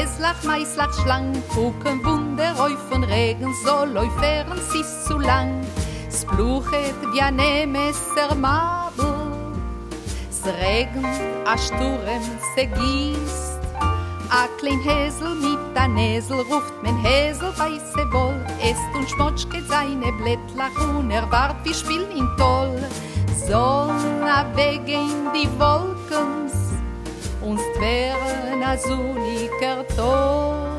Häslach, Maislach, Schlang, gucken Wunder auf und Regen, so läufern sie zu lang. Spluchet wie ein Messer Mabel, es regnet, a Sturm, se gießt. A klein Häsel mit a Näsel ruft, mein Häsel weiße wohl, esst und schmotschket seine Blättlach und wart, wie spiel ihn toll. Sonne wege in die Wolken, uns wären a sonniger Tag.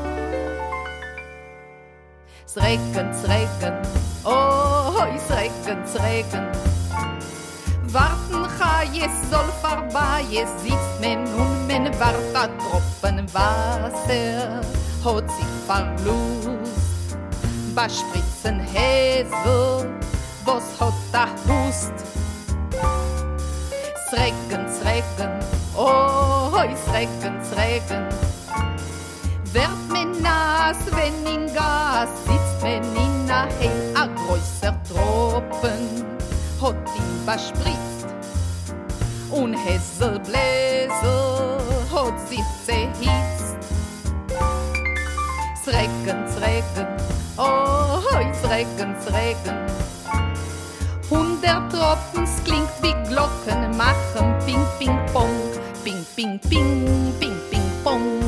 Es regnet, oh, es regnet. Warten ga, je soll vorbei, je sitzt men und men wart a Tropfen Wasser, hat sich verblust. Was spritzen Häsel, was hat da Hust? Es regnet, oh, es regnet. Wird men nass, wenn in Gas sitzt men in a Hell, a größer Tropfen hat ihn verspritzt. Und Häselbläsel hat sich zerhitzt. Es regnet, oh, es regnet. 100 Tropfen, es klingt wie Glocken, machen Ping, Ping, Pong, Ping, Ping, Ping, Ping, Ping, Pong.